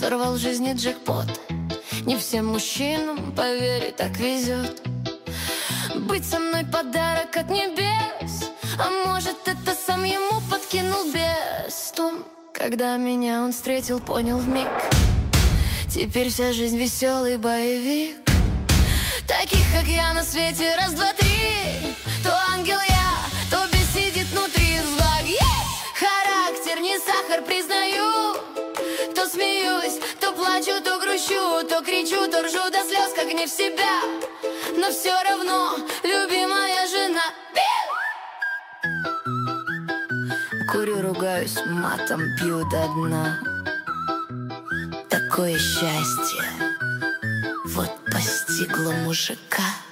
сорвал в жизни джекпот. Не всем мужчинам, поверь, так везет. Быть со мной подарок от небес, а может, это сам ему подкинул бес. Том, когда меня он встретил, понял вмиг. Теперь вся жизнь веселый боевик. Таких, как я, на свете раз, два, три. То ангел я, то бес сидит внутри зла. Характер не сахар, признаю. То смеюсь, то плачу, то грущу, то кричу, то ржу до слез, как не в себя. Но все равно любимая жена. Курю, ругаюсь матом, пью до дна. Такое счастье вот постигло мужика.